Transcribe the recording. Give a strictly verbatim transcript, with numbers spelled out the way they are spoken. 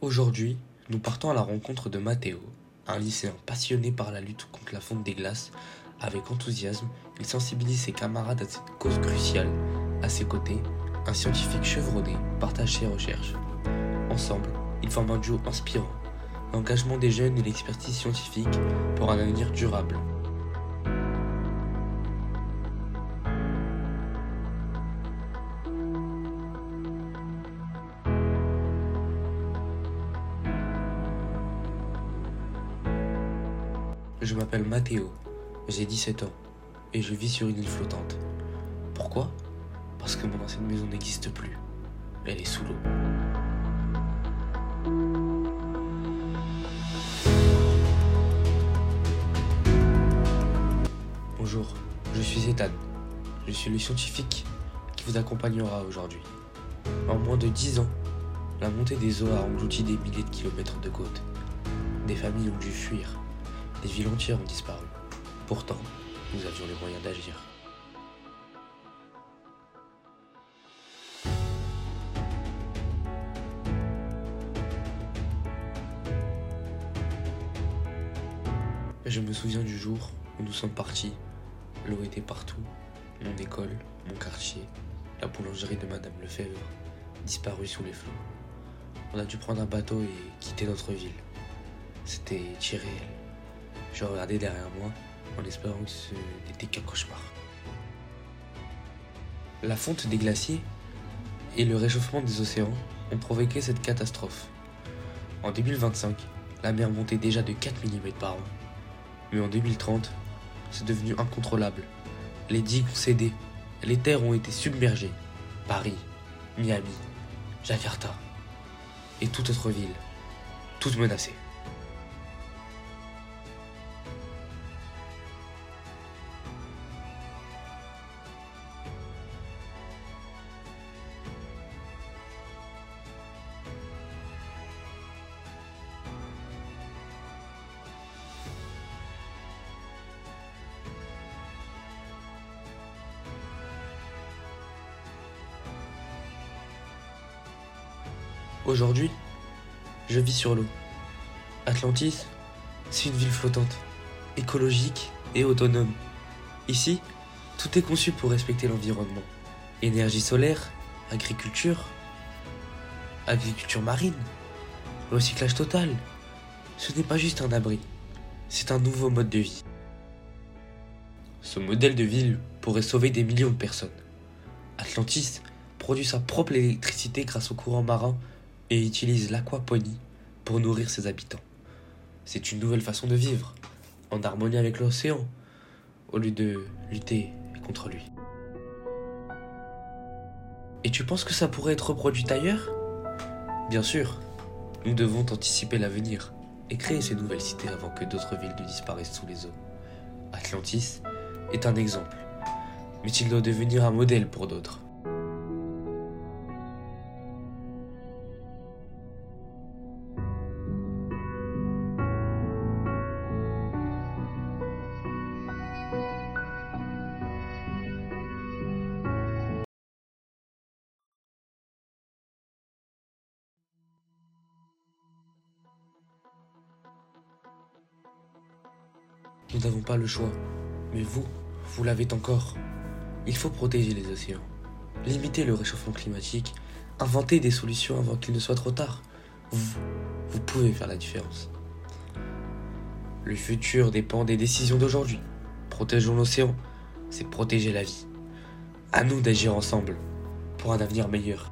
Aujourd'hui, nous partons à la rencontre de Matteo, un lycéen passionné par la lutte contre la fonte des glaces. Avec enthousiasme, il sensibilise ses camarades à cette cause cruciale. À ses côtés, un scientifique chevronné partage ses recherches. Ensemble, ils forment un duo inspirant, l'engagement des jeunes et l'expertise scientifique pour un avenir durable. Je m'appelle Matteo, j'ai dix-sept ans et je vis sur une île flottante. Pourquoi ? Parce que mon ancienne maison n'existe plus. Elle est sous l'eau. Bonjour, je suis Ethan. Je suis le scientifique qui vous accompagnera aujourd'hui. En moins de dix ans, la montée des eaux a englouti des milliers de kilomètres de côte. Des familles ont dû fuir. Des villes entières ont disparu. Pourtant, nous avions les moyens d'agir. Je me souviens du jour où nous sommes partis. L'eau était partout. Mon école, mon quartier, la boulangerie de Madame Lefebvre, disparus sous les flots. On a dû prendre un bateau et quitter notre ville. C'était irréel. Je regardais derrière moi en espérant que ce n'était qu'un cauchemar. La fonte des glaciers et le réchauffement des océans ont provoqué cette catastrophe. En deux mille vingt-cinq, la mer montait déjà de quatre millimètres par an. Mais en deux mille trente, c'est devenu incontrôlable. Les digues ont cédé, les terres ont été submergées. Paris, Miami, Jakarta et toute autre ville, toutes menacées. Aujourd'hui, je vis sur l'eau. Atlantis, c'est une ville flottante, écologique et autonome. Ici, tout est conçu pour respecter l'environnement. Énergie solaire, agriculture, agriculture marine, recyclage total. Ce n'est pas juste un abri, c'est un nouveau mode de vie. Ce modèle de ville pourrait sauver des millions de personnes. Atlantis produit sa propre électricité grâce au courant marin et utilise l'aquaponie pour nourrir ses habitants. C'est une nouvelle façon de vivre, en harmonie avec l'océan, au lieu de lutter contre lui. Et tu penses que ça pourrait être reproduit ailleurs ? Bien sûr, nous devons anticiper l'avenir et créer ces nouvelles cités avant que d'autres villes ne disparaissent sous les eaux. Atlantis est un exemple, mais il doit devenir un modèle pour d'autres. Nous n'avons pas le choix, mais vous, vous l'avez encore. Il faut protéger les océans, limiter le réchauffement climatique, inventer des solutions avant qu'il ne soit trop tard. Vous, vous pouvez faire la différence. Le futur dépend des décisions d'aujourd'hui. Protégeons l'océan, c'est protéger la vie. À nous d'agir ensemble pour un avenir meilleur.